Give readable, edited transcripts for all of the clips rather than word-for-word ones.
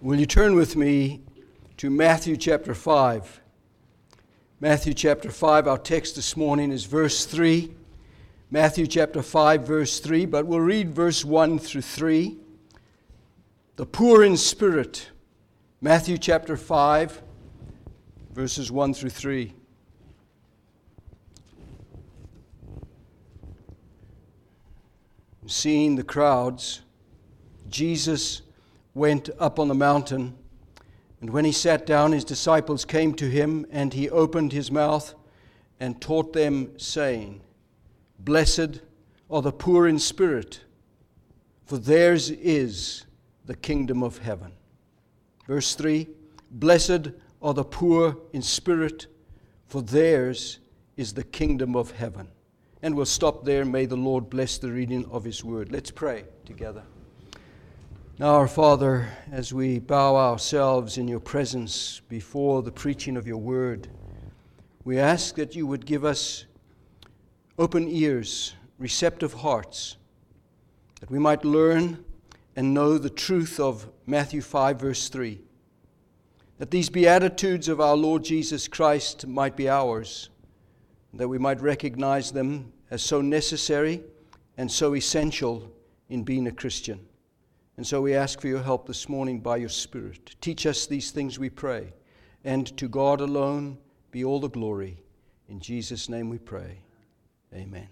Will you turn with me to Matthew chapter 5? Matthew chapter 5, our text this morning is verse 3. Matthew chapter 5, verse 3, but we'll read verse 1 through 3. The poor in spirit. Matthew chapter 5, verses 1 through 3. Seeing the crowds, Jesus went up on the mountain, and when he sat down, his disciples came to him, and he opened his mouth and taught them, saying, Blessed are the poor in spirit, for theirs is the kingdom of heaven. Verse 3, Blessed are the poor in spirit, for theirs is the kingdom of heaven. And we'll stop there. May the Lord bless the reading of His word. Let's pray together. Now, our Father, as we bow ourselves in your presence before the preaching of your word, we ask that you would give us open ears, receptive hearts, that we might learn and know the truth of Matthew 5, verse 3, that these beatitudes of our Lord Jesus Christ might be ours, that we might recognize them as so necessary and so essential in being a Christian. And so we ask for your help this morning by your Spirit. Teach us these things, we pray. And to God alone be all the glory. In Jesus' name we pray. Amen.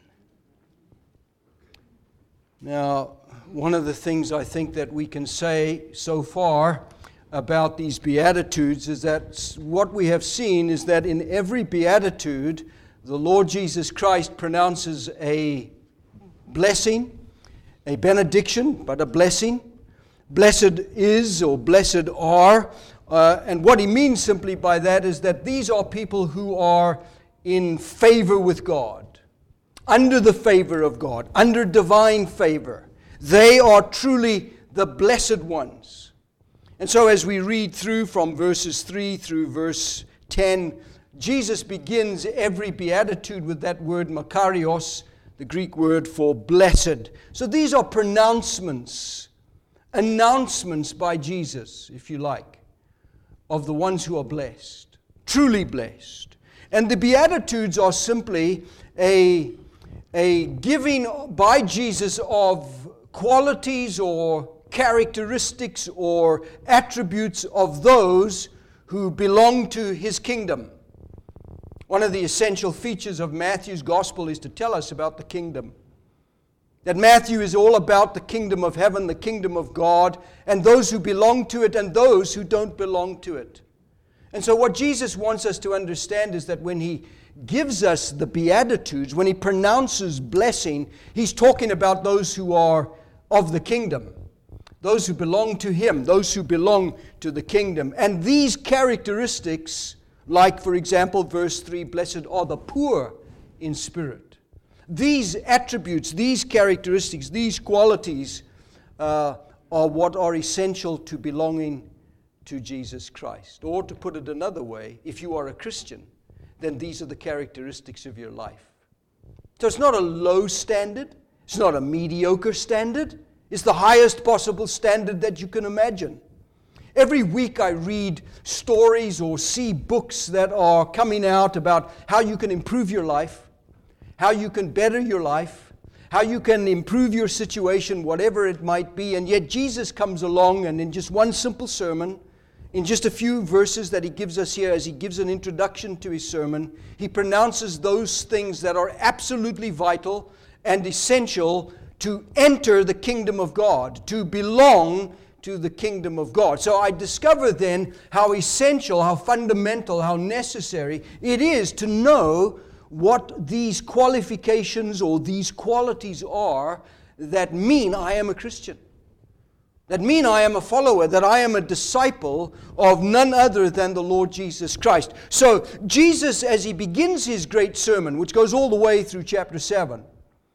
Now, one of the things I think that we can say so far about these Beatitudes is that what we have seen is that in every Beatitude, the Lord Jesus Christ pronounces a blessing, a benediction, but a blessing. Blessed is or blessed are. And what he means simply by that is that these are people who are in favor with God, under the favor of God, under divine favor. They are truly the blessed ones. And so as we read through from verses 3 through verse 10, Jesus begins every beatitude with that word makarios, the Greek word for blessed. So these are pronouncements, announcements by Jesus, if you like, of the ones who are blessed, truly blessed. And the Beatitudes are simply a giving by Jesus of qualities or characteristics or attributes of those who belong to His kingdom. One of the essential features of Matthew's gospel is to tell us about the kingdom. That Matthew is all about the kingdom of heaven, the kingdom of God, and those who belong to it and those who don't belong to it. And so what Jesus wants us to understand is that when He gives us the Beatitudes, when He pronounces blessing, He's talking about those who are of the kingdom, those who belong to Him, those who belong to the kingdom. And these characteristics, like for example verse 3, blessed are the poor in spirit. These attributes, these characteristics, these qualities are what are essential to belonging to Jesus Christ. Or to put it another way, if you are a Christian, then these are the characteristics of your life. So it's not a low standard. It's not a mediocre standard. It's the highest possible standard that you can imagine. Every week I read stories or see books that are coming out about how you can improve your life, how you can better your life, how you can improve your situation, whatever it might be. And yet Jesus comes along and in just one simple sermon, in just a few verses that He gives us here as He gives an introduction to His sermon, He pronounces those things that are absolutely vital and essential to enter the kingdom of God, to belong to the kingdom of God. So I discover then how essential, how fundamental, how necessary it is to know what these qualifications or these qualities are that mean I am a Christian, that mean I am a follower, that I am a disciple of none other than the Lord Jesus Christ. So Jesus, as He begins His great sermon, which goes all the way through chapter 7,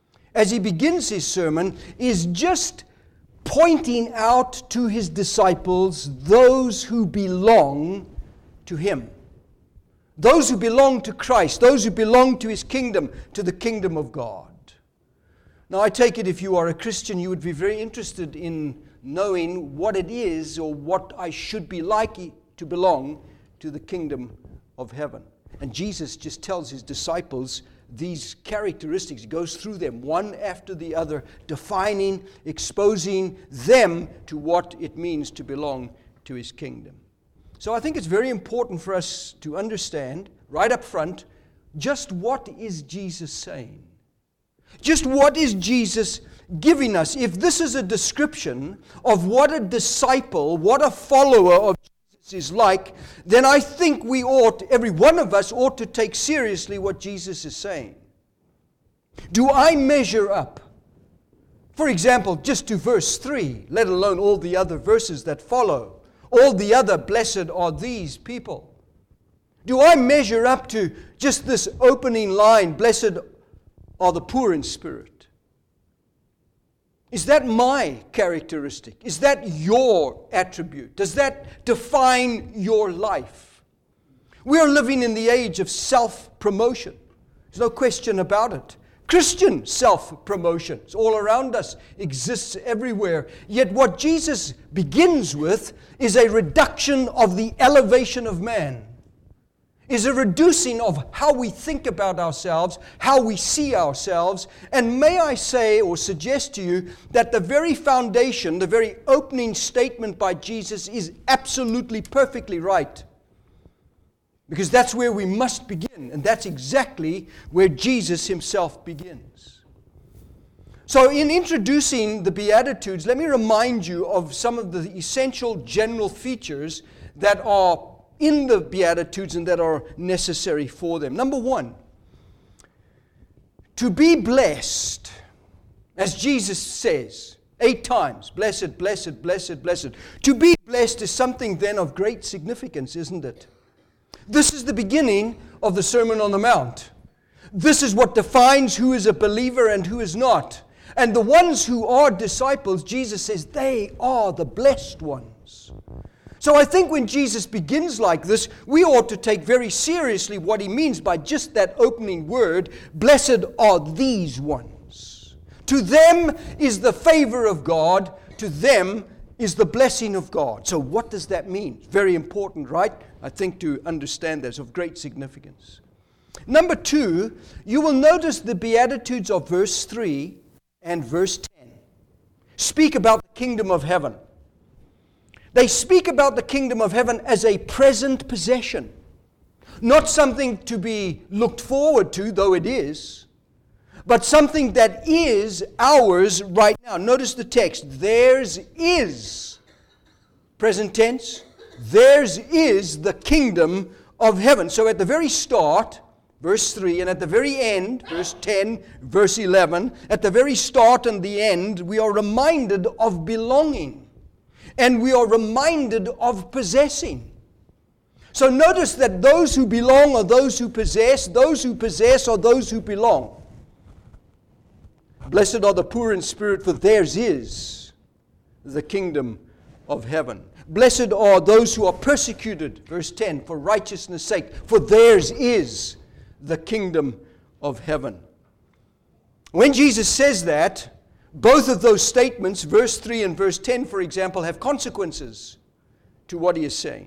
as He begins His sermon, is just pointing out to His disciples those who belong to Him. Those who belong to Christ, those who belong to His kingdom, to the kingdom of God. Now, I take it if you are a Christian, you would be very interested in knowing what it is or what I should be like to belong to the kingdom of heaven. And Jesus just tells his disciples these characteristics. He goes through them one after the other, defining, exposing them to what it means to belong to his kingdom. So I think it's very important for us to understand right up front just what is Jesus saying. Just what is Jesus giving us? If this is a description of what a disciple, what a follower of Jesus is like, then I think we ought, every one of us ought to take seriously what Jesus is saying. Do I measure up? For example, just to verse 3, let alone all the other verses that follow. All the other, blessed are these people. Do I measure up to just this opening line, blessed are the poor in spirit? Is that my characteristic? Is that your attribute? Does that define your life? We are living in the age of self-promotion. There's no question about it. Christian self-promotion is all around us, exists everywhere. Yet what Jesus begins with is a reduction of the elevation of man. Is a reducing of how we think about ourselves, how we see ourselves. And may I say or suggest to you that the very foundation, the very opening statement by Jesus is absolutely perfectly right. Because that's where we must begin. And that's exactly where Jesus himself begins. So in introducing the Beatitudes, let me remind you of some of the essential general features that are in the Beatitudes and that are necessary for them. Number one, to be blessed, as Jesus says 8 times, blessed, blessed, blessed, blessed. To be blessed is something then of great significance, isn't it? This is the beginning of the Sermon on the Mount. This is what defines who is a believer and who is not. And the ones who are disciples, Jesus says, they are the blessed ones. So I think when Jesus begins like this, we ought to take very seriously what he means by just that opening word, blessed are these ones. To them is the favor of God, to them is the blessing of God. So what does that mean? Very important, right? I think to understand that is of great significance. Number 2, you will notice the Beatitudes of verse 3 and verse 10 speak about the kingdom of heaven. They speak about the kingdom of heaven as a present possession. Not something to be looked forward to, though it is, but something that is ours right now. Notice the text. Theirs is, present tense, theirs is the kingdom of heaven. So at the very start, verse 3, and at the very end, verse 10, verse 11, at the very start and the end, we are reminded of belonging. And we are reminded of possessing. So notice that those who belong are those who possess are those who belong. Blessed are the poor in spirit, for theirs is the kingdom of heaven. Blessed are those who are persecuted, verse 10, for righteousness' sake, for theirs is the kingdom of heaven. When Jesus says that, both of those statements, verse 3 and verse 10, for example, have consequences to what he is saying.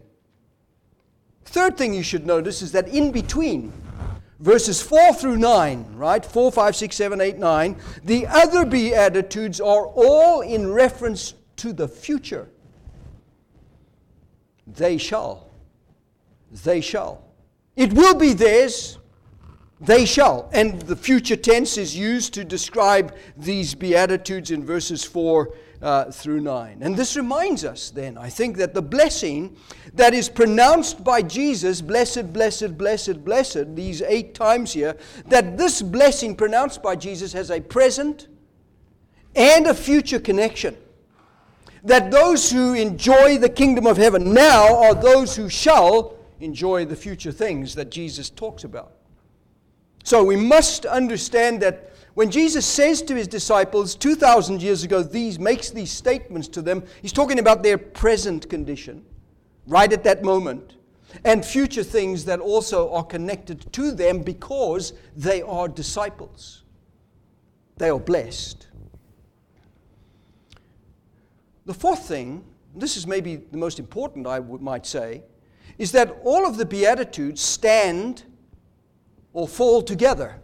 Third thing you should notice is that in between verses 4 through 9, right, 4, 5, 6, 7, 8, 9, the other Beatitudes are all in reference to the future. They shall. They shall. It will be theirs. They shall. And the future tense is used to describe these Beatitudes in verses 4 through 9. And this reminds us then, I think, that the blessing that is pronounced by Jesus, blessed, blessed, blessed, blessed, these 8 times here, that this blessing pronounced by Jesus has a present and a future connection. That those who enjoy the kingdom of heaven now are those who shall enjoy the future things that Jesus talks about. So we must understand that when Jesus says to his disciples 2,000 years ago, makes these statements to them, he's talking about their present condition, right at that moment, and future things that also are connected to them because they are disciples. They are blessed. The fourth thing, this is maybe the most important, I might say, is that all of the Beatitudes stand or fall together.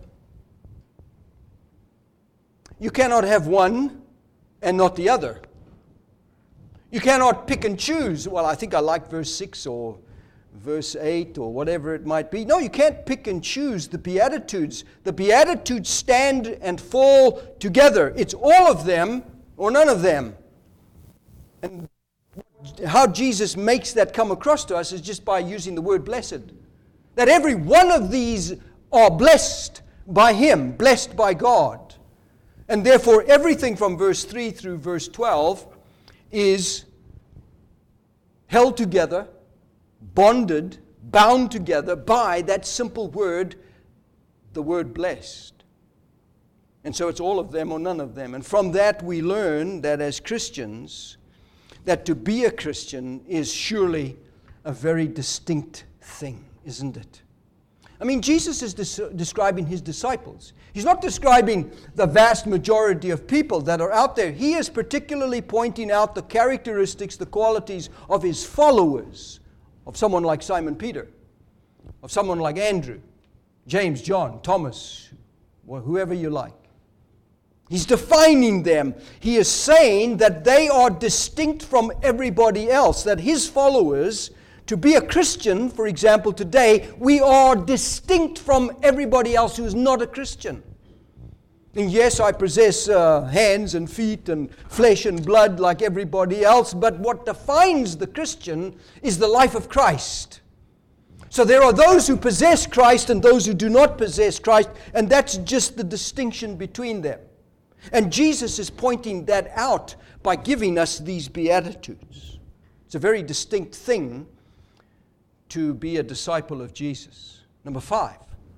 You cannot have one and not the other. You cannot pick and choose. Well, I think I like verse 6 or verse 8 or whatever it might be. No, you can't pick and choose the Beatitudes. The Beatitudes stand and fall together. It's all of them or none of them. And how Jesus makes that come across to us is just by using the word blessed. That every one of these are blessed by Him, blessed by God. And therefore, everything from verse 3 through verse 12 is held together, bonded, bound together by that simple word, the word blessed. And so it's all of them or none of them. And from that we learn that as Christians, that to be a Christian is surely a very distinct thing, isn't it? I mean, Jesus is describing His disciples. He's not describing the vast majority of people that are out there. He is particularly pointing out the characteristics, the qualities of His followers, of someone like Simon Peter, of someone like Andrew, James, John, Thomas, whoever you like. He's defining them. He is saying that they are distinct from everybody else, that His followers, to be a Christian, for example, today, we are distinct from everybody else who is not a Christian. And yes, I possess hands and feet and flesh and blood like everybody else, but what defines the Christian is the life of Christ. So there are those who possess Christ and those who do not possess Christ, and that's just the distinction between them. And Jesus is pointing that out by giving us these Beatitudes. It's a very distinct thing to be a disciple of Jesus. Number 5.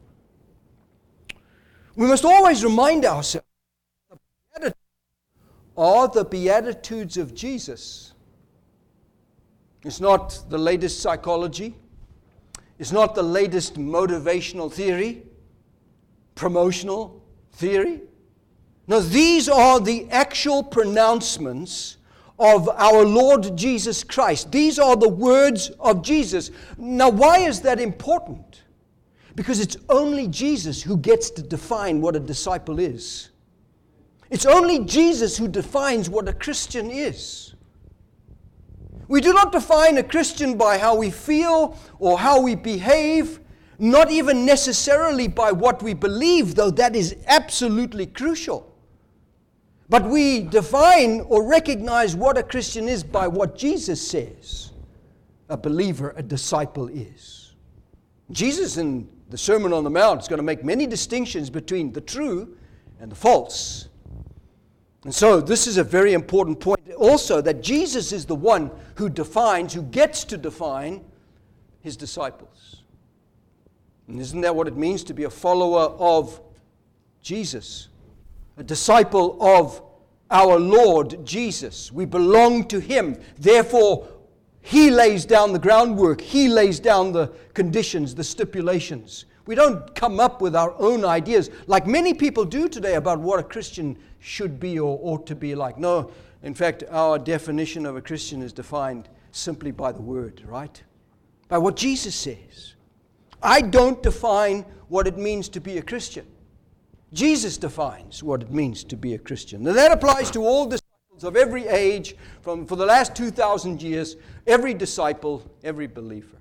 We must always remind ourselves that are the Beatitudes of Jesus. It's not the latest psychology. It's not the latest motivational theory, promotional theory. No, these are the actual pronouncements of our Lord Jesus Christ. These are the words of Jesus. Now, why is that important? Because it's only Jesus who gets to define what a disciple is. It's only Jesus who defines what a Christian is. We do not define a Christian by how we feel or how we behave, not even necessarily by what we believe, though that is absolutely crucial. But we define or recognize what a Christian is by what Jesus says a believer, a disciple is. Jesus in the Sermon on the Mount is going to make many distinctions between the true and the false. And so this is a very important point also, that Jesus is the one who defines, who gets to define His disciples. And isn't that what it means to be a follower of Jesus? A disciple of our Lord Jesus. We belong to Him. Therefore, He lays down the groundwork. He lays down the conditions, the stipulations. We don't come up with our own ideas like many people do today about what a Christian should be or ought to be like. No, in fact, our definition of a Christian is defined simply by the Word, right? By what Jesus says. I don't define what it means to be a Christian. Jesus defines what it means to be a Christian. And that applies to all disciples of every age, for the last 2,000 years, every disciple, every believer.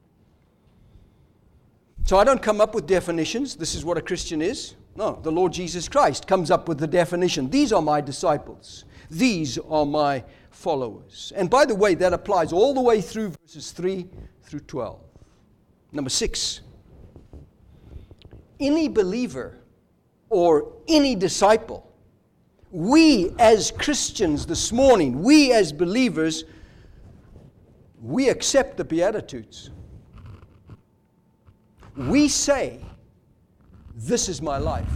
So I don't come up with definitions. This is what a Christian is. No, the Lord Jesus Christ comes up with the definition. These are my disciples. These are my followers. And by the way, that applies all the way through verses 3 through 12. Number 6. Any believer or any disciple, we as Christians this morning, we as believers, we accept the Beatitudes. We say, this is my life.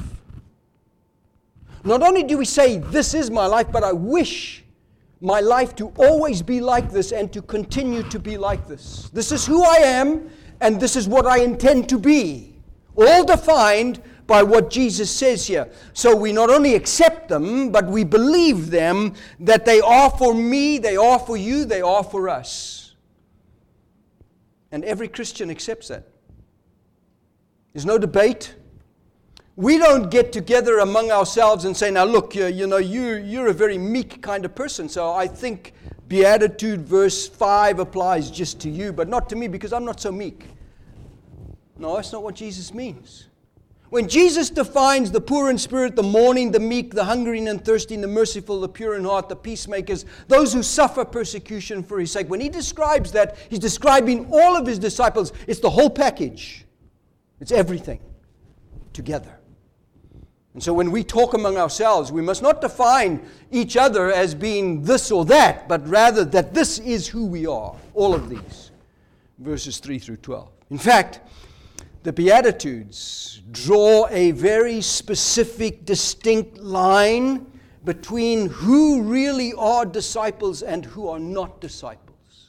Not only do we say, this is my life, but I wish my life to always be like this and to continue to be like this. This is who I am, and this is what I intend to be. All defined by what Jesus says here. So we not only accept them, but we believe them, that they are for me, they are for you, they are for us. And every Christian accepts that. There's no debate. We don't get together among ourselves and say, now look, you're a very meek kind of person, so I think Beatitude verse 5 applies just to you, but not to me because I'm not so meek. No, that's not what Jesus means. When Jesus defines the poor in spirit, the mourning, the meek, the hungry and thirsty, the merciful, the pure in heart, the peacemakers, those who suffer persecution for His sake, when He describes that, He's describing all of His disciples. It's the whole package. It's everything together. And so when we talk among ourselves, we must not define each other as being this or that, but rather that this is who we are. All of these. Verses 3 through 12. In fact, the Beatitudes draw a very specific, distinct line between who really are disciples and who are not disciples.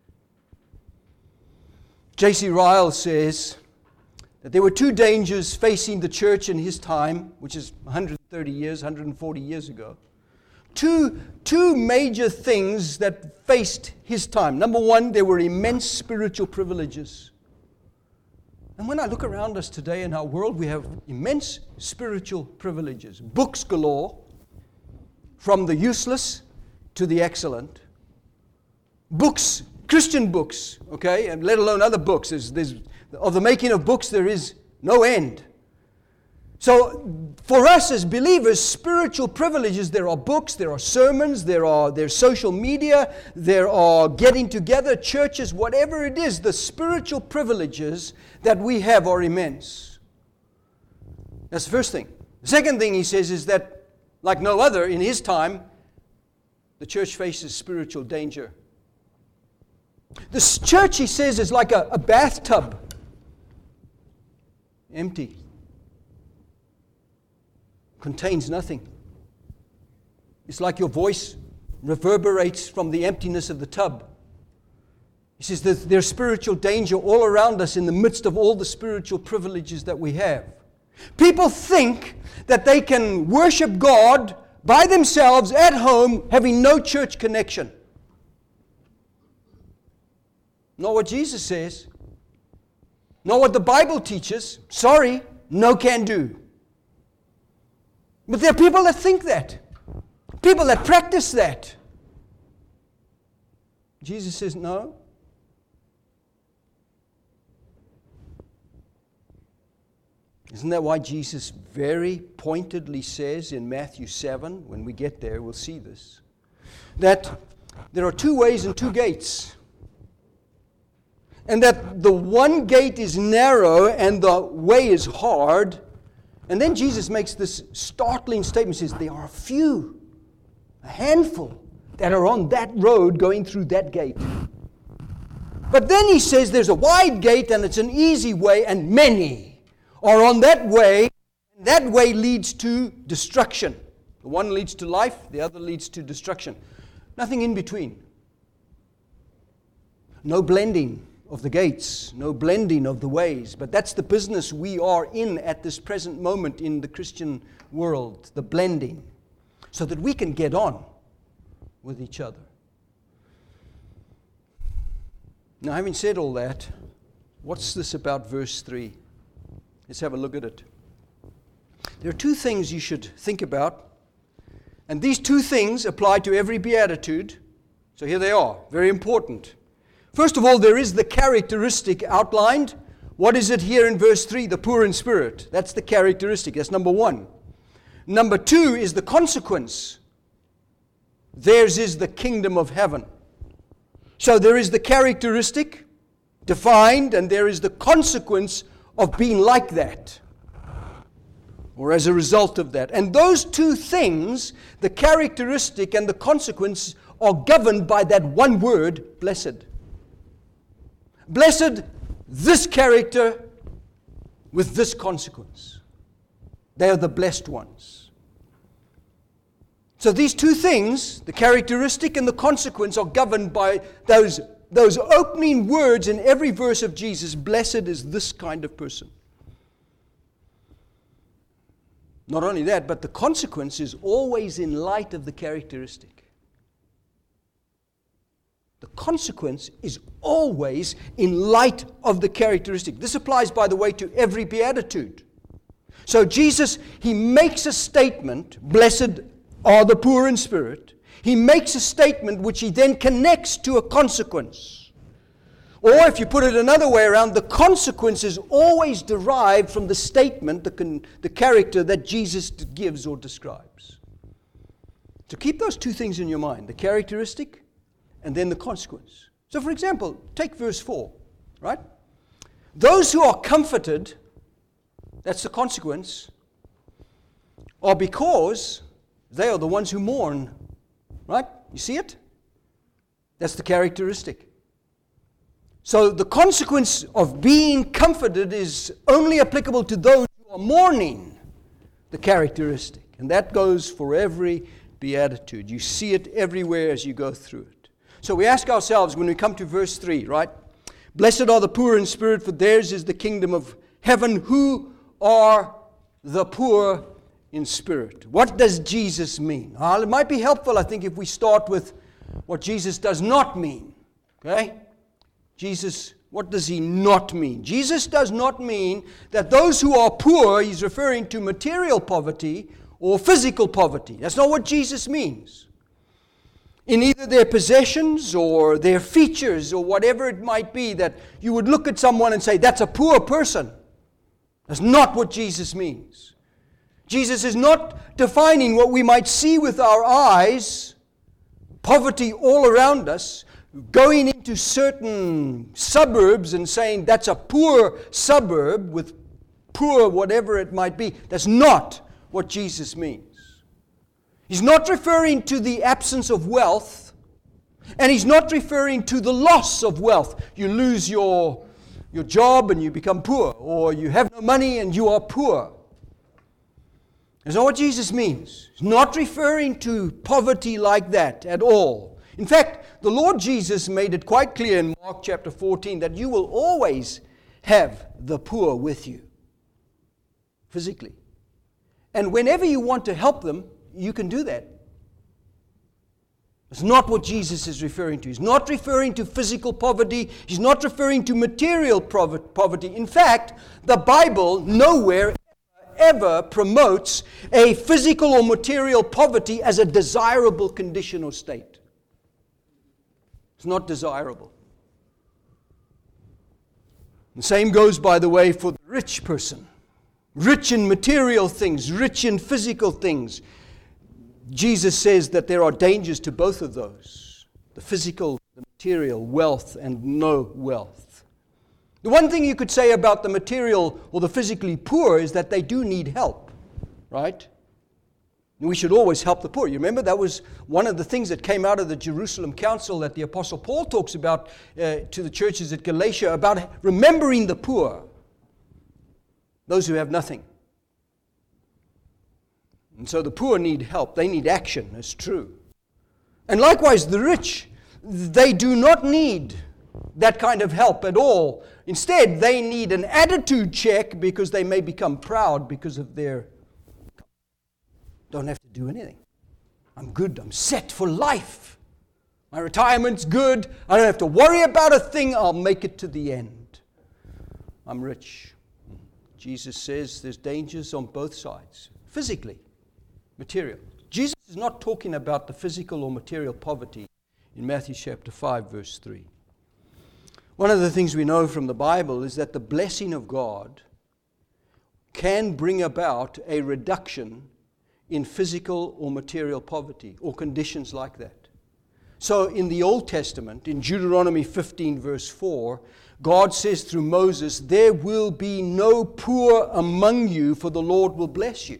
J.C. Ryle says that there were two dangers facing the church in his time, which is 130 years, 140 years ago. Two major things that faced his time. Number one, there were immense spiritual privileges. And when I look around us today in our world, we have immense spiritual privileges. Books galore, from the useless to the excellent. Books, Christian books, okay, and let alone other books. Of the making of books, there is no end. So, for us as believers, spiritual privileges, there are books, there are sermons, there's social media, there are getting together, churches, whatever it is, the spiritual privileges that we have are immense. That's the first thing. The second thing he says is that, like no other in his time, the church faces spiritual danger. This church, he says, is like a bathtub. Empty. Contains nothing. It's like your voice reverberates from the emptiness of the tub. He says that there's spiritual danger all around us in the midst of all the spiritual privileges that we have. People think that they can worship God by themselves at home, having no church connection. Not what Jesus says. Not what the Bible teaches. Sorry, no can do. But there are people that think that. People that practice that. Jesus says no. Isn't that why Jesus very pointedly says in Matthew 7, when we get there, we'll see this, that there are two ways and two gates. And that the one gate is narrow and the way is hard. And then Jesus makes this startling statement. He says, there are a handful, that are on that road going through that gate. But then he says there's a wide gate and it's an easy way, and many are on that way. And that way leads to destruction. The one leads to life, the other leads to destruction. Nothing in between. No blending of the gates, no blending of the ways. But that's the business we are in at this present moment in the Christian world, the blending, so that we can get on with each other. Now, having said all that, what's this about verse 3? Let's have a look at it. There are two things you should think about, and these two things apply to every beatitude. So here they are, very important. First of all, there is the characteristic outlined. What is it here in verse 3? The poor in spirit. That's the characteristic. That's number one. Number two is the consequence. Theirs is the kingdom of heaven. So there is the characteristic defined, and there is the consequence of being like that, or as a result of that. And those two things, the characteristic and the consequence, are governed by that one word, blessed. Blessed, this character with this consequence. They are the blessed ones. So these two things, the characteristic and the consequence, are governed by those opening words in every verse of Jesus. Blessed is this kind of person. Not only that, but the consequence is always in light of the characteristic. The consequence is always in light of the characteristic. This applies, by the way, to every beatitude. So Jesus, he makes a statement, blessed are the poor in spirit. He makes a statement which he then connects to a consequence. Or if you put it another way around, the consequence is always derived from the statement, the character that Jesus gives or describes. So keep those two things in your mind, the characteristic and then the consequence. So for example, take verse 4, right? Those who are comforted, that's the consequence, are because they are the ones who mourn, right? You see it? That's the characteristic. So the consequence of being comforted is only applicable to those who are mourning, the characteristic. And that goes for every beatitude. You see it everywhere as you go through it. So we ask ourselves when we come to verse 3, right? Blessed are the poor in spirit, for theirs is the kingdom of heaven. Who are the poor in spirit? What does Jesus mean? It might be helpful, I think, if we start with what Jesus does not mean. Okay? Jesus, what does he not mean? Jesus does not mean that those who are poor, he's referring to material poverty or physical poverty. That's not what Jesus means. In either their possessions or their features or whatever it might be, that you would look at someone and say, that's a poor person. That's not what Jesus means. Jesus is not defining what we might see with our eyes, poverty all around us, going into certain suburbs and saying that's a poor suburb with poor whatever it might be. That's not what Jesus means. He's not referring to the absence of wealth, and he's not referring to the loss of wealth. You lose your job and you become poor, or you have no money and you are poor. That's not what Jesus means. He's not referring to poverty like that at all. In fact, the Lord Jesus made it quite clear in Mark chapter 14 that you will always have the poor with you, physically. And whenever you want to help them, you can do that. It's not what Jesus is referring to. He's not referring to physical poverty. He's not referring to material poverty. In fact, the Bible nowhere ever promotes a physical or material poverty as a desirable condition or state. It's not desirable. The same goes, by the way, for the rich person. Rich in material things, rich in physical things. Jesus says that there are dangers to both of those. The physical, the material, wealth and no wealth. The one thing you could say about the material or the physically poor is that they do need help, right? And we should always help the poor. You remember that was one of the things that came out of the Jerusalem Council that the Apostle Paul talks about to the churches at Galatia, about remembering the poor, those who have nothing. And so the poor need help. They need action. That's true. And likewise, the rich, they do not need that kind of help at all. Instead, they need an attitude check because they may become proud because of their... Don't have to do anything. I'm good. I'm set for life. My retirement's good. I don't have to worry about a thing. I'll make it to the end. I'm rich. Jesus says there's dangers on both sides. Physically. Material. Jesus is not talking about the physical or material poverty in Matthew chapter 5, verse 3. One of the things we know from the Bible is that the blessing of God can bring about a reduction in physical or material poverty or conditions like that. So in the Old Testament, in Deuteronomy 15, verse 4, God says through Moses, there will be no poor among you, for the Lord will bless you.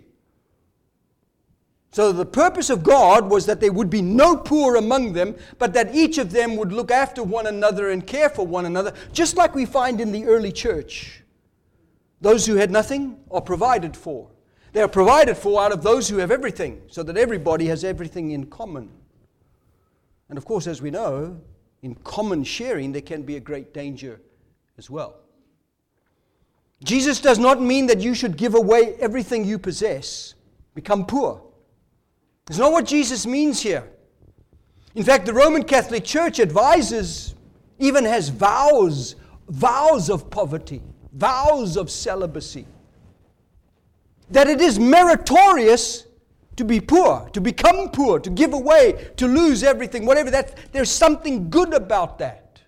So the purpose of God was that there would be no poor among them, but that each of them would look after one another and care for one another, just like we find in the early church. Those who had nothing are provided for. They are provided for out of those who have everything, so that everybody has everything in common. And of course, as we know, in common sharing, there can be a great danger as well. Jesus does not mean that you should give away everything you possess. become poor. It's not what Jesus means here. In fact, the Roman Catholic Church advises, even has vows of poverty, vows of celibacy, that it is meritorious to be poor, to become poor, to give away, to lose everything, whatever that. There's something good about that.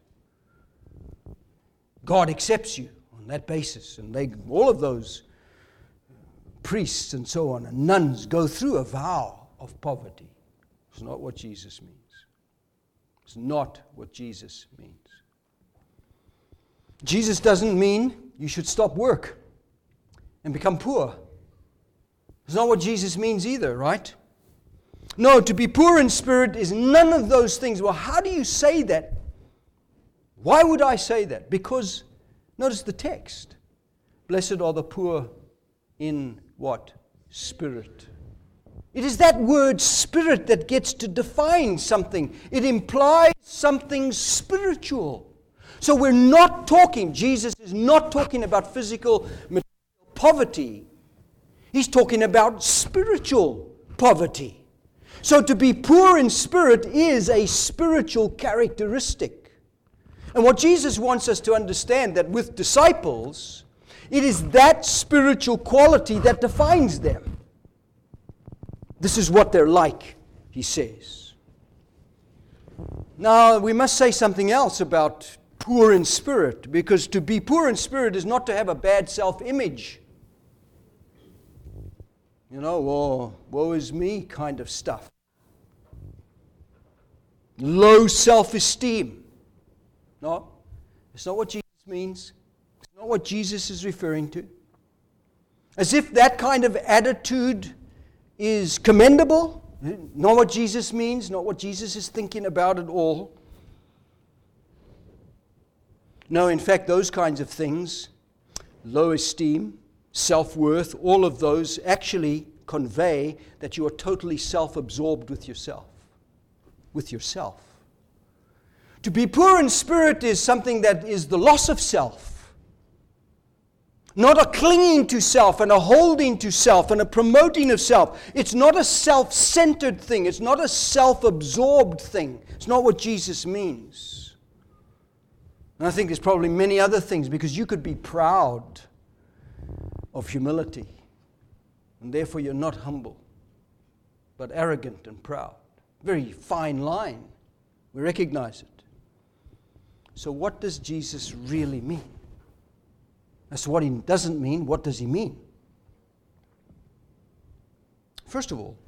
God accepts you on that basis, and all of those priests and so on and nuns go through a vow of poverty. It's not what Jesus means. It's not what Jesus means. Jesus doesn't mean you should stop work and become poor. It's not what Jesus means either, right? No, to be poor in spirit is none of those things. Well, how do you say that? Why would I say that? Because, notice the text. Blessed are the poor in what? Spirit. It is that word spirit that gets to define something. It implies something spiritual. So we're not talking, Jesus is not talking about physical, material poverty. He's talking about spiritual poverty. So to be poor in spirit is a spiritual characteristic. And what Jesus wants us to understand, that with disciples, it is that spiritual quality that defines them. This is what they're like, he says. Now, we must say something else about poor in spirit, because to be poor in spirit is not to have a bad self-image. You know, woe is me kind of stuff. Low self-esteem. No, it's not what Jesus means. It's not what Jesus is referring to. As if that kind of attitude is commendable. Not what Jesus means, not what Jesus is thinking about at all. No, in fact, those kinds of things, low esteem, self-worth, all of those actually convey that you are totally self-absorbed with yourself. To be poor in spirit is something that is the loss of self. Not a clinging to self and a holding to self and a promoting of self. It's not a self-centered thing. It's not a self-absorbed thing. It's not what Jesus means. And I think there's probably many other things, because you could be proud of humility, and therefore you're not humble, but arrogant and proud. Very fine line. We recognize it. So what does Jesus really mean? That's what he doesn't mean. What does he mean? First of all,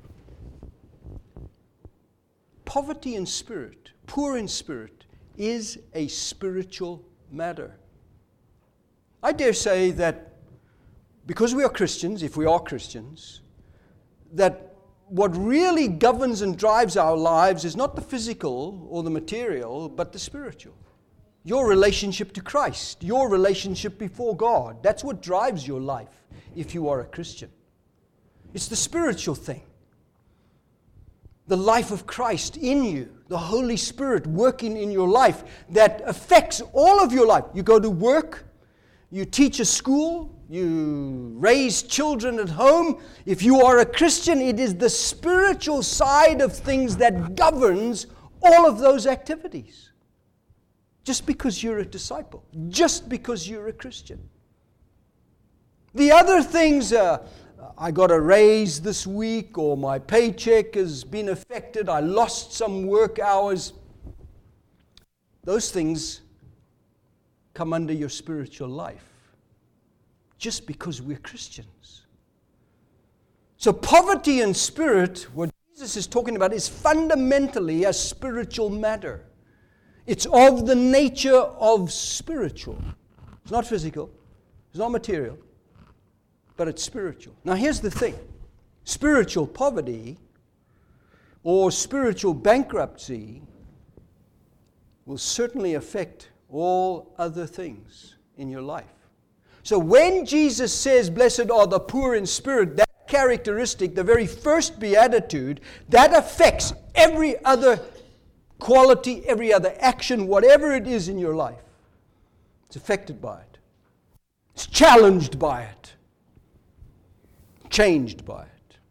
poverty in spirit, poor in spirit, is a spiritual matter. I dare say that because we are Christians, if we are Christians, that what really governs and drives our lives is not the physical or the material, but the spiritual. Your relationship to Christ, your relationship before God. That's what drives your life if you are a Christian. It's the spiritual thing. The life of Christ in you, the Holy Spirit working in your life that affects all of your life. You go to work, you teach a school, you raise children at home. If you are a Christian, it is the spiritual side of things that governs all of those activities. Just because you're a disciple, just because you're a Christian. The other things, I got a raise this week, or my paycheck has been affected, I lost some work hours. Those things come under your spiritual life, just because we're Christians. So poverty in spirit, what Jesus is talking about, is fundamentally a spiritual matter. It's of the nature of spiritual. It's not physical. It's not material. But it's spiritual. Now here's the thing. Spiritual poverty or spiritual bankruptcy will certainly affect all other things in your life. So when Jesus says, blessed are the poor in spirit, that characteristic, the very first beatitude, that affects every other quality, every other action, whatever it is in your life. It's affected by it. It's challenged by it. Changed by it.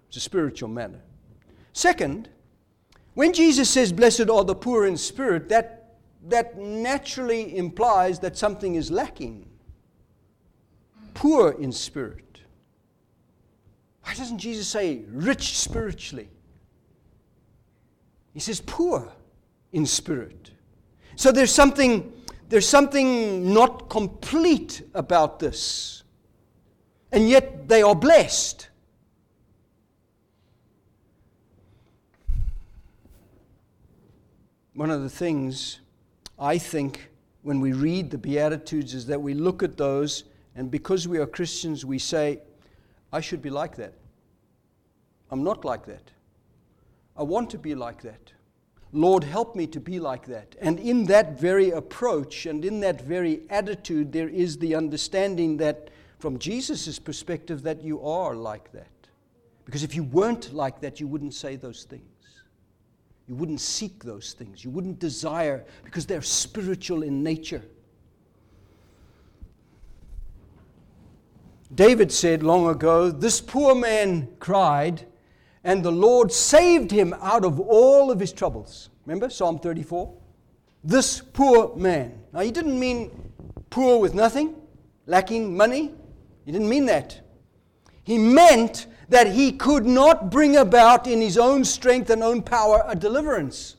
It's a spiritual matter. Second, when Jesus says, blessed are the poor in spirit, that naturally implies that something is lacking. Poor in spirit. Why doesn't Jesus say rich spiritually? He says poor in spirit. So there's something not complete about this. And yet they are blessed. One of the things I think when we read the Beatitudes is that we look at those, and because we are Christians, we say, I should be like that. I'm not like that. I want to be like that. Lord, help me to be like that. And in that very approach and in that very attitude, there is the understanding that from Jesus' perspective that you are like that. Because if you weren't like that, you wouldn't say those things. You wouldn't seek those things. You wouldn't desire, because they're spiritual in nature. David said long ago, this poor man cried, and the Lord saved him out of all of his troubles. Remember Psalm 34? This poor man. Now, he didn't mean poor with nothing, lacking money. He didn't mean that. He meant that he could not bring about in his own strength and own power a deliverance.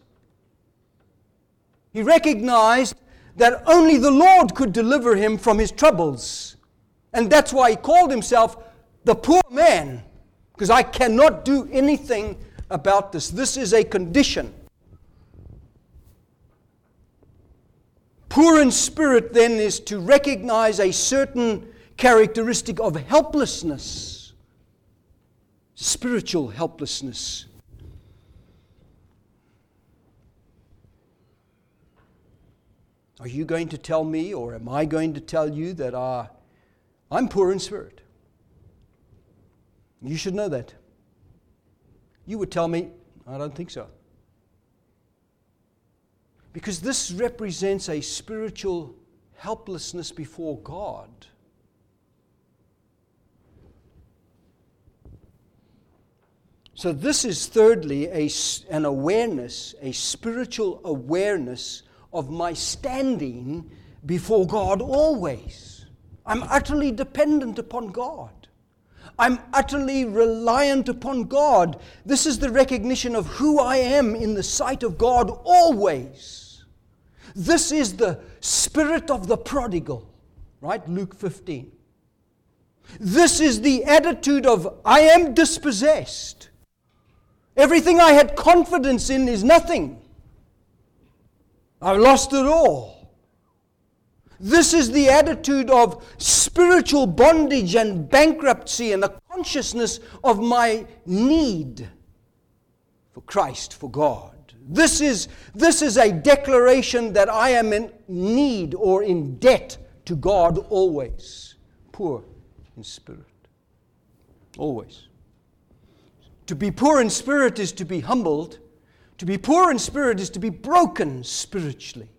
He recognized that only the Lord could deliver him from his troubles. And that's why he called himself the poor man. Because I cannot do anything about this. This is a condition. Poor in spirit, then, is to recognize a certain characteristic of helplessness. Spiritual helplessness. Are you going to tell me, or am I going to tell you that I'm poor in spirit? You should know that. You would tell me, I don't think so. Because this represents a spiritual helplessness before God. So this is thirdly an awareness, a spiritual awareness of my standing before God always. I'm utterly dependent upon God. I'm utterly reliant upon God. This is the recognition of who I am in the sight of God always. This is the spirit of the prodigal, right? Luke 15. This is the attitude of, I am dispossessed. Everything I had confidence in is nothing. I've lost it all. This is the attitude of spiritual bondage and bankruptcy and a consciousness of my need for Christ, for God. This is a declaration that I am in need or in debt to God always. Poor in spirit. Always. To be poor in spirit is to be humbled. To be poor in spirit is to be broken spiritually.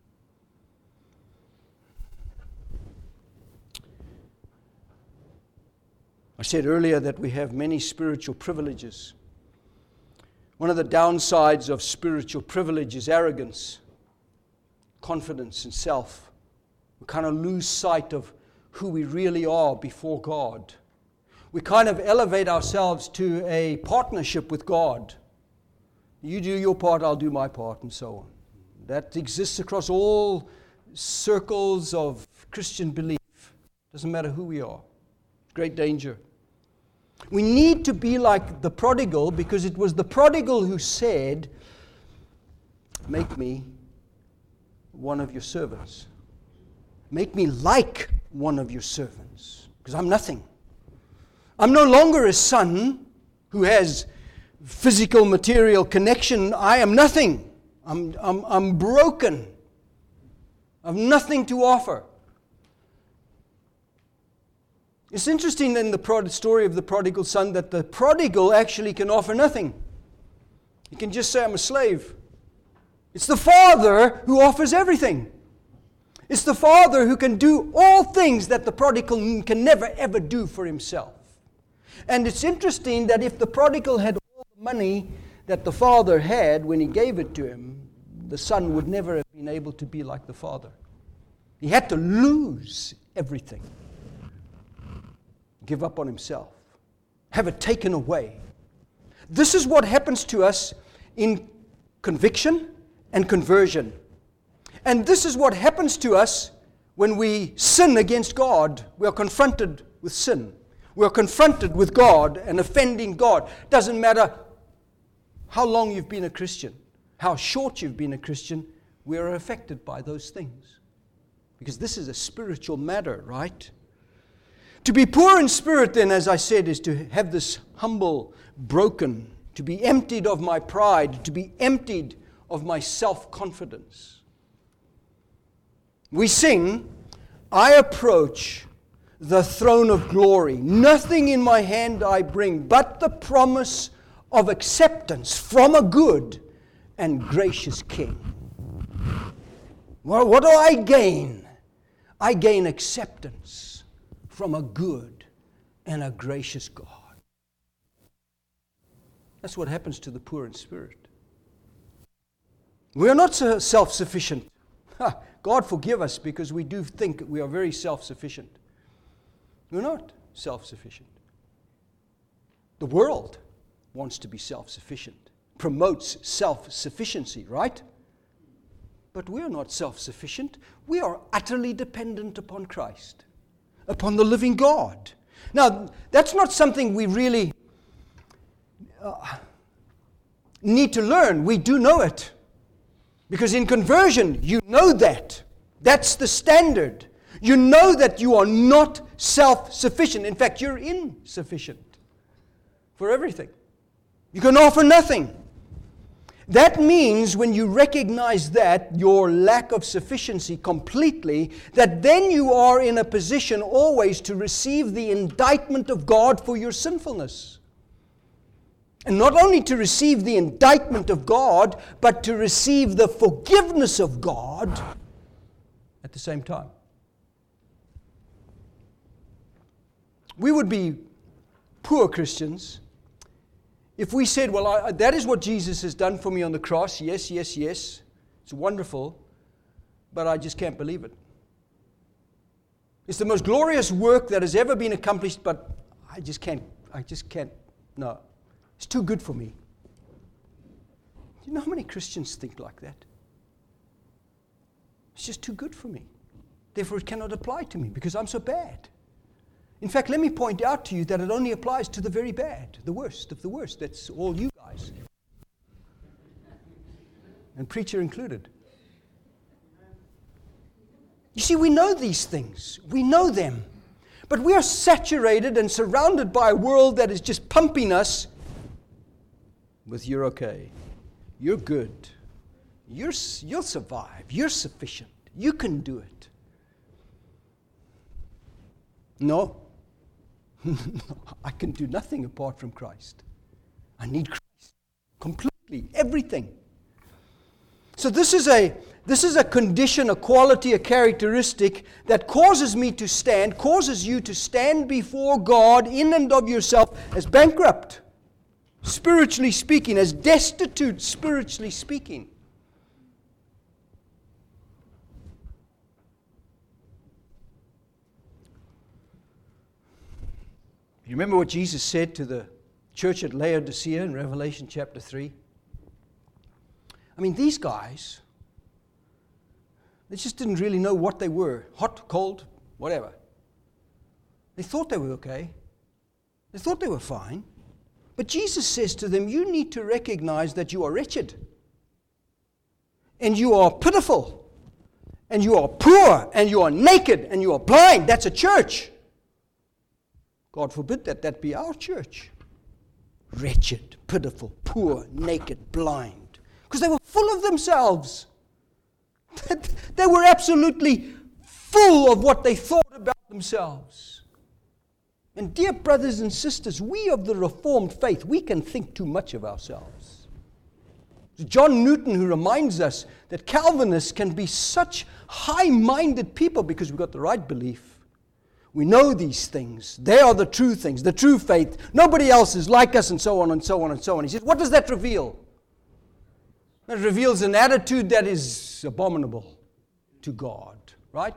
I said earlier that we have many spiritual privileges. One of the downsides of spiritual privilege is arrogance, confidence in self. We kind of lose sight of who we really are before God. We kind of elevate ourselves to a partnership with God. You do your part, I'll do my part, and so on. That exists across all circles of Christian belief. Doesn't matter who we are. Great danger. We need to be like the prodigal, because it was the prodigal who said, make me one of your servants. Make me like one of your servants, because I'm nothing. I'm no longer a son who has physical, material connection. I am nothing. I'm broken. I have nothing to offer. It's interesting in the story of the prodigal son that the prodigal actually can offer nothing. He can just say, I'm a slave. It's the father who offers everything. It's the father who can do all things that the prodigal can never ever do for himself. And it's interesting that if the prodigal had all the money that the father had when he gave it to him, the son would never have been able to be like the father. He had to lose everything, give up on himself, have it taken away. This is what happens to us in conviction and conversion. And this is what happens to us when we sin against God. We are confronted with sin. We are confronted with God and offending God. Doesn't matter how long you've been a Christian, how short you've been a Christian, we are affected by those things. Because this is a spiritual matter, right? To be poor in spirit, then, as I said, is to have this humble, broken, to be emptied of my pride, to be emptied of my self-confidence. We sing, I approach the throne of glory. Nothing in my hand I bring, but the promise of acceptance from a good and gracious King. Well, what do I gain? I gain acceptance from a good and a gracious God. That's what happens to the poor in spirit. We are not so self-sufficient. God forgive us, because we do think we are very self-sufficient. We're not self-sufficient. The world wants to be self-sufficient, promotes self-sufficiency, right? But we are not self-sufficient. We are utterly dependent upon Christ, upon the living God. Now, that's not something we really need to learn. We do know it. Because in conversion, you know that. That's the standard. You know that you are not self-sufficient. In fact, you're insufficient for everything. You can offer nothing. That means when you recognize that, your lack of sufficiency completely, that then you are in a position always to receive the indictment of God for your sinfulness. And not only to receive the indictment of God, but to receive the forgiveness of God at the same time. We would be poor Christians if we said, well, that is what Jesus has done for me on the cross. Yes, yes, yes. It's wonderful, but I just can't believe it. It's the most glorious work that has ever been accomplished, but I just can't, no. It's too good for me. Do you know how many Christians think like that? It's just too good for me. Therefore, it cannot apply to me because I'm so bad. In fact, let me point out to you that it only applies to the very bad, the worst of the worst. That's all you guys. And preacher included. You see, we know these things. We know them. But we are saturated and surrounded by a world that is just pumping us with you're okay, you're good, you'll survive, you're sufficient, you can do it. No, I can do nothing apart from Christ. I need Christ completely, everything. So this is a condition, a quality, a characteristic that causes me to stand, causes you to stand before God in and of yourself as bankrupt. Spiritually speaking, as destitute, spiritually speaking. You remember what Jesus said to the church at Laodicea in Revelation chapter 3? I mean, these guys, they just didn't really know what they were. Hot, cold, whatever. They thought they were okay. They thought they were fine. But Jesus says to them, you need to recognize that you are wretched, and you are pitiful, and you are poor, and you are naked, and you are blind. That's a church. God forbid that be our church. Wretched, pitiful, poor, naked, blind. Because they were full of themselves. They were absolutely full of what they thought about themselves. And dear brothers and sisters, we of the Reformed faith, we can think too much of ourselves. It's John Newton who reminds us that Calvinists can be such high-minded people because we've got the right belief. We know these things. They are the true things, the true faith. Nobody else is like us, and so on and so on and so on. He says, what does that reveal? It reveals an attitude that is abominable to God, right?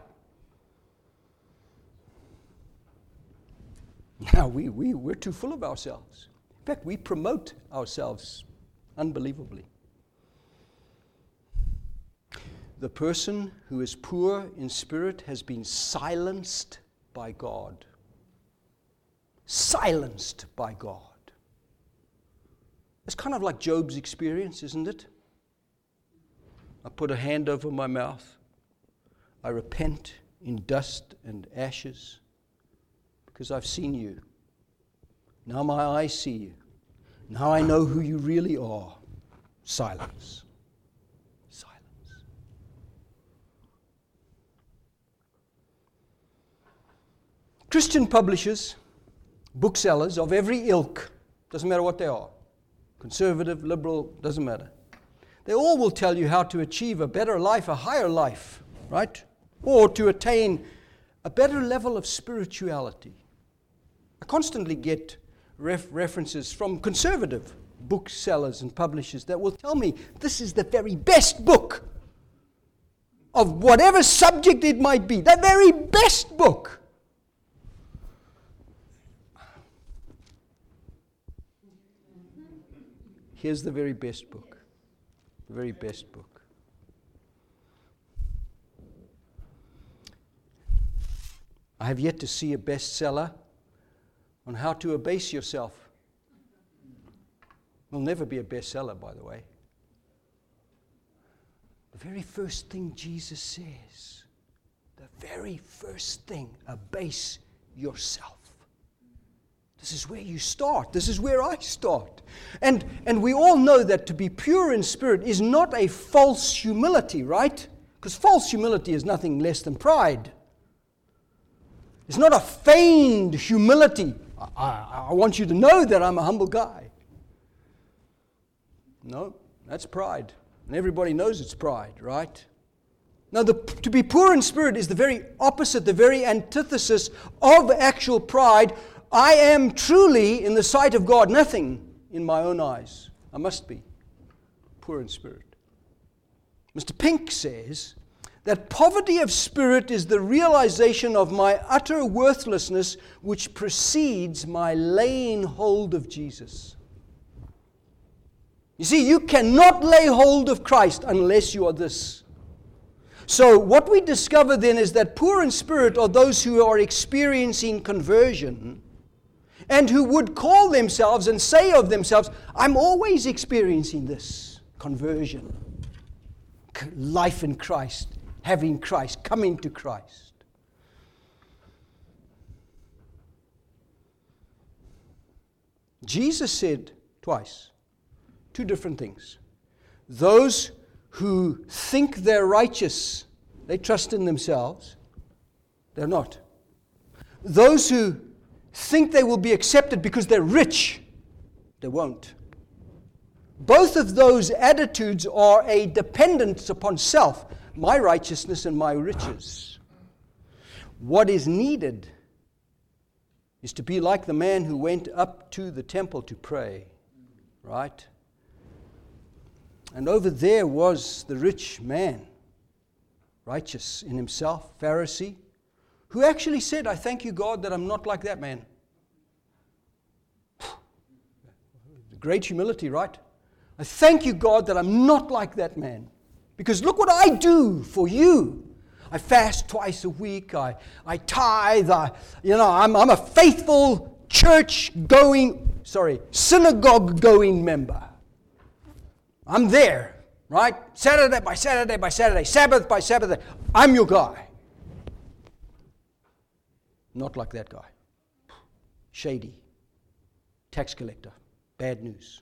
Now, we're too full of ourselves. In fact, we promote ourselves unbelievably. The person who is poor in spirit has been silenced by God. Silenced by God. It's kind of like Job's experience, isn't it? I put a hand over my mouth. I repent in dust and ashes because I've seen you. Now my eyes see you. Now I know who you really are. Silence. Silence. Christian publishers, booksellers of every ilk, doesn't matter what they are, conservative, liberal, doesn't matter. They all will tell you how to achieve a better life, a higher life, right? Or to attain a better level of spirituality. I constantly get references from conservative booksellers and publishers that will tell me this is the very best book of whatever subject it might be, the very best book. Here's the very best book. The very best book. I have yet to see a bestseller on how to abase yourself. Will never be a bestseller, by the way. The very first thing Jesus says, the very first thing, abase yourself. This is where you start. This is where I start. And we all know that to be pure in spirit is not a false humility, right? Because false humility is nothing less than pride. It's not a feigned humility. I want you to know that I'm a humble guy. No, that's pride. And everybody knows it's pride, right? Now, to be poor in spirit is the very opposite, the very antithesis of actual pride. I am truly, in the sight of God, nothing in my own eyes. I must be poor in spirit. Mr. Pink says that poverty of spirit is the realization of my utter worthlessness which precedes my laying hold of Jesus. You see, you cannot lay hold of Christ unless you are this. So what we discover then is that poor in spirit are those who are experiencing conversion and who would call themselves and say of themselves, I'm always experiencing this conversion, life in Christ, having Christ, coming to Christ. Jesus said twice, two different things. Those who think they're righteous, they trust in themselves, they're not. Those who think they will be accepted because they're rich, they won't. Both of those attitudes are a dependence upon self, my righteousness and my riches. What is needed is to be like the man who went up to the temple to pray, right? And over there was the rich man, righteous in himself, Pharisee, who actually said, I thank you, God, that I'm not like that man. Great humility, right? I thank you, God, that I'm not like that man. Because look what I do for you. I fast twice a week. I tithe. I'm a faithful synagogue-going member. I'm there, right? Saturday by Saturday by Saturday, Sabbath by Sabbath. I'm your guy. Not like that guy. Shady. Tax collector. Bad news.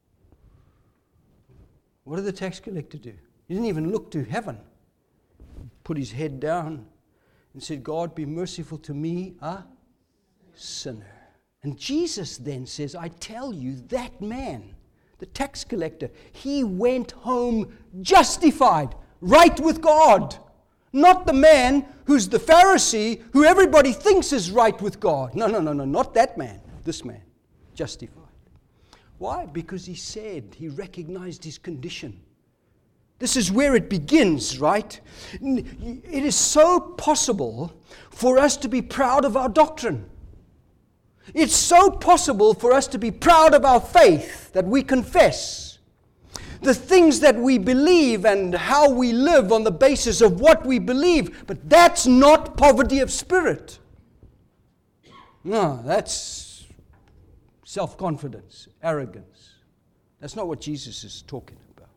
What did the tax collector do? He didn't even look to heaven. Put his head down and said, God, be merciful to me, a sinner. And Jesus then says, I tell you, that man, the tax collector, he went home justified, right with God. Not the man who's the Pharisee, who everybody thinks is right with God. No, not that man. This man, justified. Why? Because he recognized his condition. This is where it begins, right? It is so possible for us to be proud of our doctrine. It's so possible for us to be proud of our faith that we confess. The things that we believe and how we live on the basis of what we believe. But that's not poverty of spirit. No, that's self-confidence, arrogance. That's not what Jesus is talking about.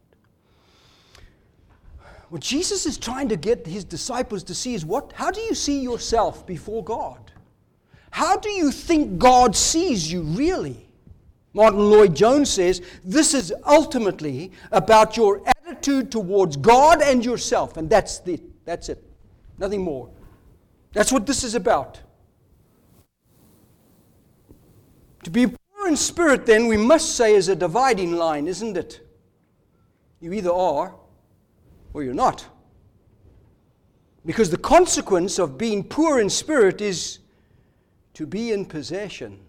What Jesus is trying to get his disciples to see is what? How do you see yourself before God? How do you think God sees you really? Martin Lloyd-Jones says, this is ultimately about your attitude towards God and yourself. And that's it. Nothing more. That's what this is about. To be poor in spirit, then, we must say is a dividing line, isn't it? You either are or you're not. Because the consequence of being poor in spirit is to be in possession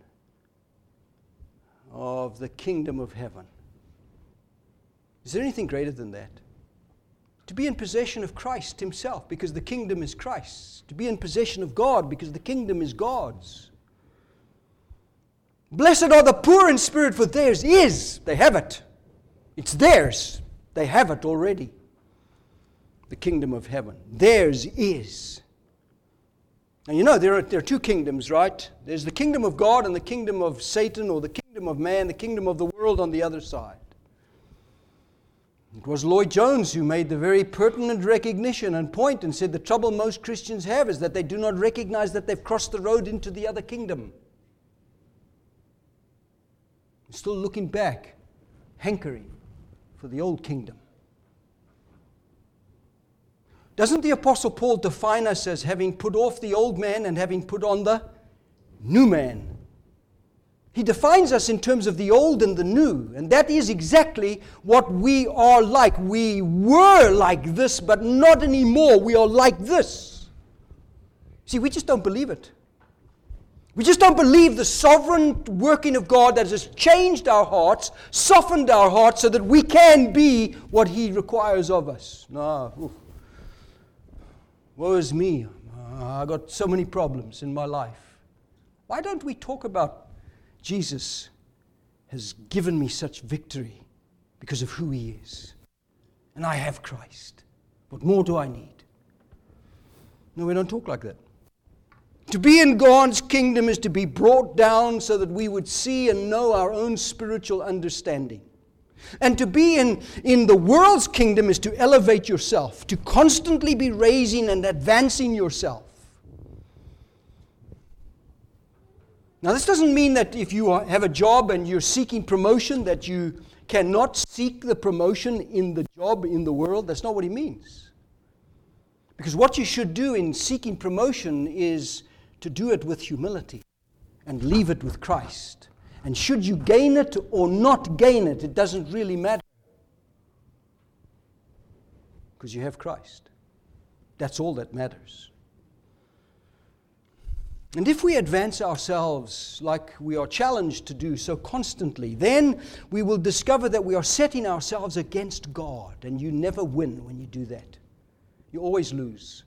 of the kingdom of heaven. Is there anything greater than that? To be in possession of Christ himself, because the kingdom is Christ's. To be in possession of God, because the kingdom is God's. Blessed are the poor in spirit, for theirs is. They have it. It's theirs. They have it already. The kingdom of heaven. Theirs is. And you know, there are two kingdoms, right? There's the kingdom of God and the kingdom of Satan, or the kingdom of man, the kingdom of the world on the other side. It was Lloyd-Jones who made the very pertinent recognition and point and said the trouble most Christians have is that they do not recognize that they've crossed the road into the other kingdom. Still looking back, hankering for the old kingdom. Doesn't the Apostle Paul define us as having put off the old man and having put on the new man? He defines us in terms of the old and the new, and that is exactly what we are like. We were like this, but not anymore. We are like this. See, we just don't believe it. We just don't believe the sovereign working of God that has changed our hearts, softened our hearts, so that we can be what He requires of us. No. Oof. Woe is me. I got so many problems in my life. Why don't we talk about Jesus has given me such victory because of who He is? And I have Christ. What more do I need? No, we don't talk like that. To be in God's kingdom is to be brought down so that we would see and know our own spiritual understanding. And to be in the world's kingdom is to elevate yourself, to constantly be raising and advancing yourself. Now, this doesn't mean that if you have a job and you're seeking promotion, that you cannot seek the promotion in the job in the world. That's not what he means. Because what you should do in seeking promotion is to do it with humility and leave it with Christ. And should you gain it or not gain it, it doesn't really matter. Because you have Christ. That's all that matters. And if we advance ourselves like we are challenged to do so constantly, then we will discover that we are setting ourselves against God. And you never win when you do that. You always lose.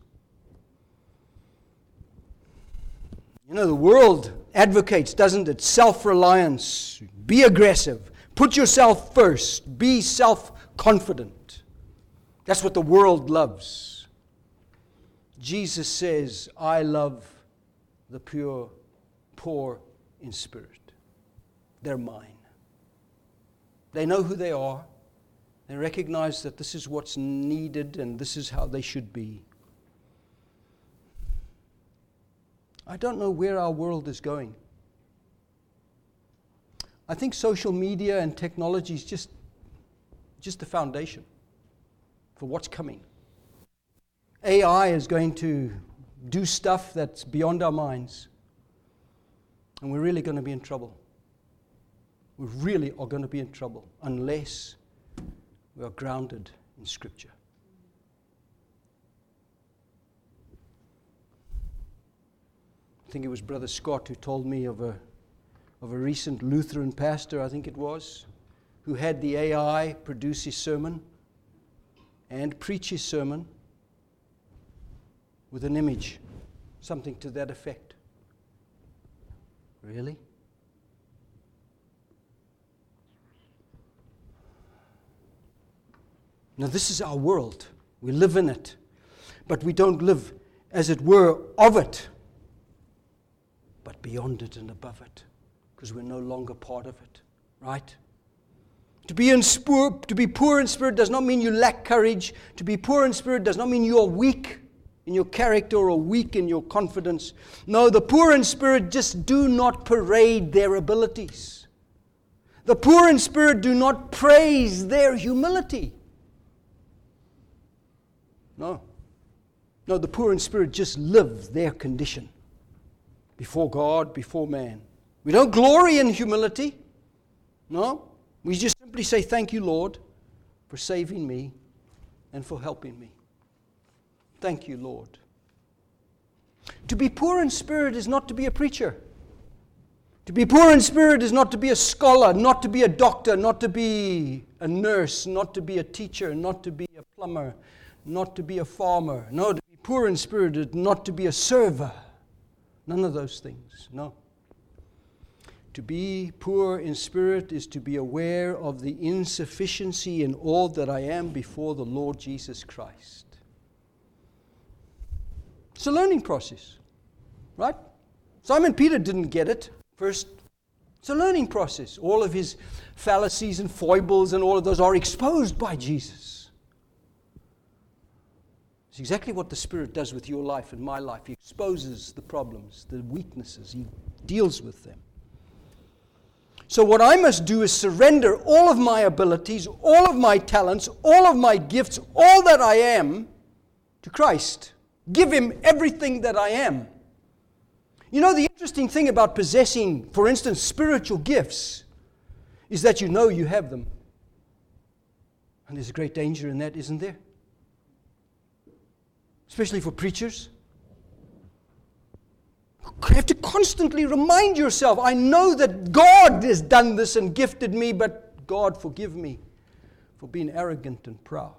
You know, the world advocates, doesn't it? Self-reliance. Be aggressive. Put yourself first. Be self-confident. That's what the world loves. Jesus says, I love the pure, poor in spirit. They're mine. They know who they are. They recognize that this is what's needed and this is how they should be. I don't know where our world is going. I think social media and technology is just the foundation for what's coming. AI is going to do stuff that's beyond our minds. And we're really going to be in trouble. We really are going to be in trouble unless we are grounded in Scripture. think it was Brother Scott who told me of a recent Lutheran pastor, I think it was, who had the AI produce his sermon and preach his sermon with an image, something to that effect. Really? Now, this is our world. We live in it. But we don't live, as it were, of it, but beyond it and above it, because we're no longer part of it, right? To be poor in spirit does not mean you lack courage. To be poor in spirit does not mean you're weak in your character or weak in your confidence. No, the poor in spirit just do not parade their abilities. The poor in spirit do not praise their humility. No, the poor in spirit just live their condition before God, before man. We don't glory in humility. No, we just simply say, thank you, Lord, for saving me and for helping me. Thank you, Lord. To be poor in spirit is not to be a preacher. To be poor in spirit is not to be a scholar, not to be a doctor, not to be a nurse, not to be a teacher, not to be a plumber, not to be a farmer. No, to be poor in spirit is not to be a server. None of those things, no. To be poor in spirit is to be aware of the insufficiency in all that I am before the Lord Jesus Christ. It's a learning process, right? Simon Peter didn't get it first. It's a learning process. All of his fallacies and foibles and all of those are exposed by Jesus. It's exactly what the Spirit does with your life and my life. He exposes the problems, the weaknesses. He deals with them. So what I must do is surrender all of my abilities, all of my talents, all of my gifts, all that I am to Christ. Give Him everything that I am. You know, the interesting thing about possessing, for instance, spiritual gifts is that you know you have them. And there's a great danger in that, isn't there? Especially for preachers. You have to constantly remind yourself, I know that God has done this and gifted me, but God forgive me for being arrogant and proud.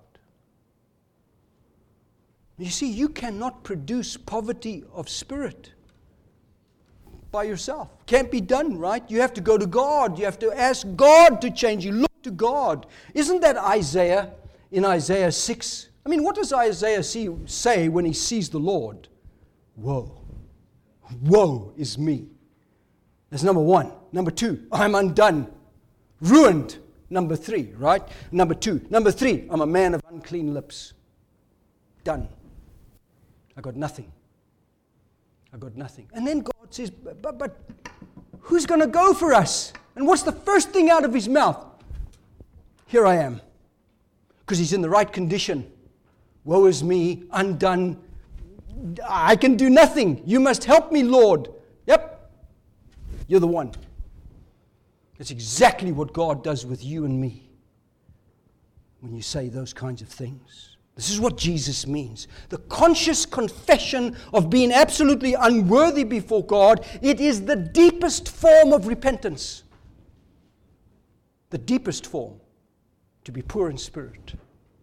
You see, you cannot produce poverty of spirit by yourself. Can't be done, right? You have to go to God. You have to ask God to change you. Look to God. Isn't that Isaiah in Isaiah 6? I mean, what does Isaiah say when he sees the Lord? Woe. Woe is me. That's number one. Number two, I'm undone. Ruined. Number three, right? Number two. Number three, I'm a man of unclean lips. Done. I got nothing. I got nothing. And then God says, but who's going to go for us? And what's the first thing out of his mouth? Here I am. Because he's in the right condition. Woe is me, undone. I can do nothing. You must help me, Lord. Yep. You're the one. That's exactly what God does with you and me when you say those kinds of things. This is what Jesus means. The conscious confession of being absolutely unworthy before God, it is the deepest form of repentance. The deepest form, to be poor in spirit.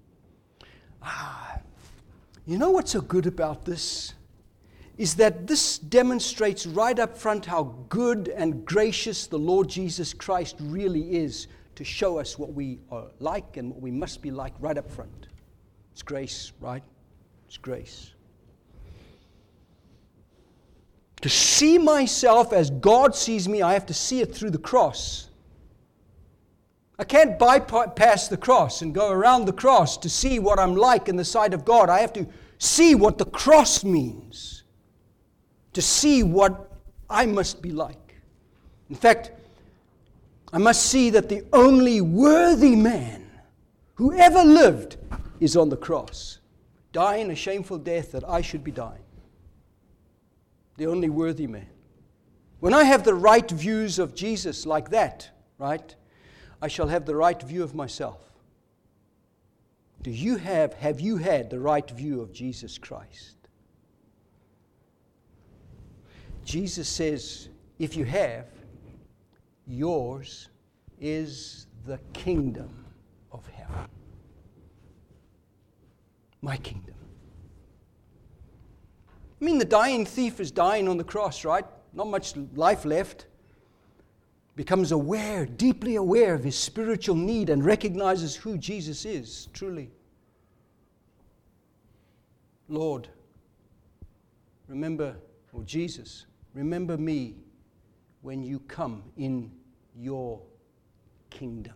You know what's so good about this? Is that this demonstrates right up front how good and gracious the Lord Jesus Christ really is to show us what we are like and what we must be like right up front. It's grace, right? It's grace. To see myself as God sees me, I have to see it through the cross. I can't bypass the cross and go around the cross to see what I'm like in the sight of God. I have to see what the cross means, to see what I must be like. In fact, I must see that the only worthy man who ever lived is on the cross, dying a shameful death that I should be dying. The only worthy man. When I have the right views of Jesus like that, right, I shall have the right view of myself. Have you had the right view of Jesus Christ? Jesus says, if you have, yours is the kingdom of heaven. My kingdom. I mean, the dying thief is dying on the cross, right? Not much life left. Becomes aware, deeply aware of his spiritual need and recognizes who Jesus is, truly. Lord, remember, or Jesus, remember me when you come in your kingdom.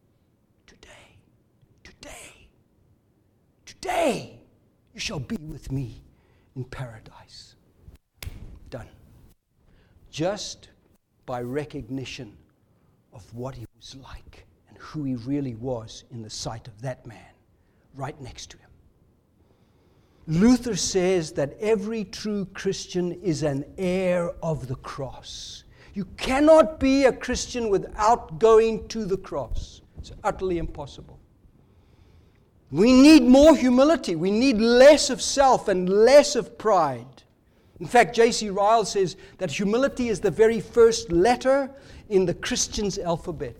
Today, you shall be with me in paradise. Done. Just by recognition of what he was like and who he really was in the sight of that man right next to him. Luther says that every true Christian is an heir of the cross. You cannot be a Christian without going to the cross. It's utterly impossible. We need more humility. We need less of self and less of pride. In fact, J.C. Ryle says that humility is the very first letter in the Christian's alphabet.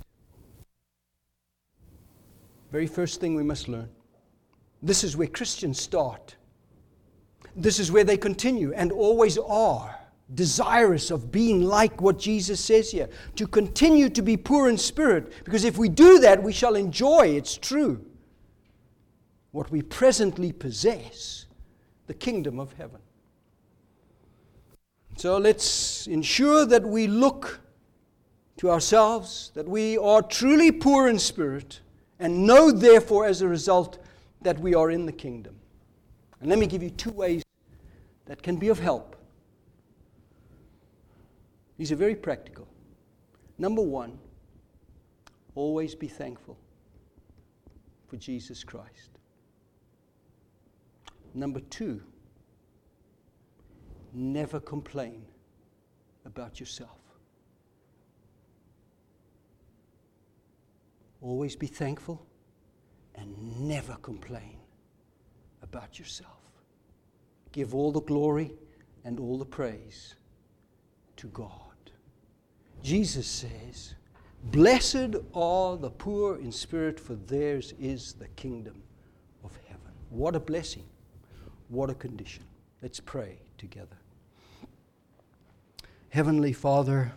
Very first thing we must learn. This is where Christians start. This is where they continue and always are, desirous of being like what Jesus says here, to continue to be poor in spirit, because if we do that, we shall enjoy, it's true, what we presently possess, the kingdom of heaven. So let's ensure that we look to ourselves, that we are truly poor in spirit, and know therefore as a result that we are in the kingdom. And let me give you 2 ways that can be of help. These are very practical. Number 1, always be thankful for Jesus Christ. Number 2, never complain about yourself. Always be thankful and never complain about yourself. Give all the glory and all the praise to God. Jesus says, "Blessed are the poor in spirit, for theirs is the kingdom of heaven." What a blessing. What a condition. Let's pray together. Heavenly Father,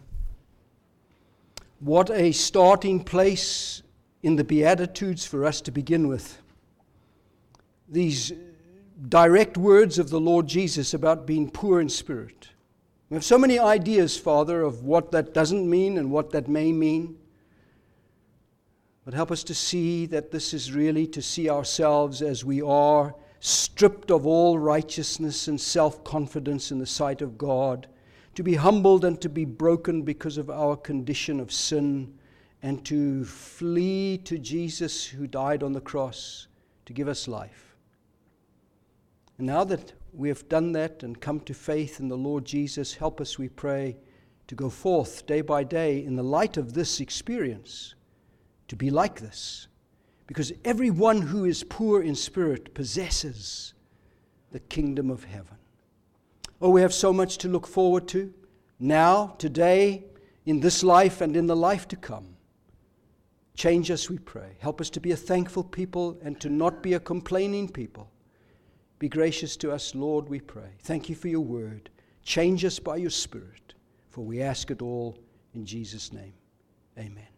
what a starting place in the Beatitudes for us to begin with. These direct words of the Lord Jesus about being poor in spirit. We have so many ideas, Father, of what that doesn't mean and what that may mean. But help us to see that this is really to see ourselves as we are, stripped of all righteousness and self-confidence in the sight of God, to be humbled and to be broken because of our condition of sin, and to flee to Jesus who died on the cross to give us life. And now that we have done that and come to faith in the Lord Jesus, help us, we pray, to go forth day by day in the light of this experience, to be like this. Because everyone who is poor in spirit possesses the kingdom of heaven. Oh, we have so much to look forward to now, today, in this life and in the life to come. Change us, we pray. Help us to be a thankful people and to not be a complaining people. Be gracious to us, Lord, we pray. Thank you for your word. Change us by your Spirit, for we ask it all in Jesus' name. Amen.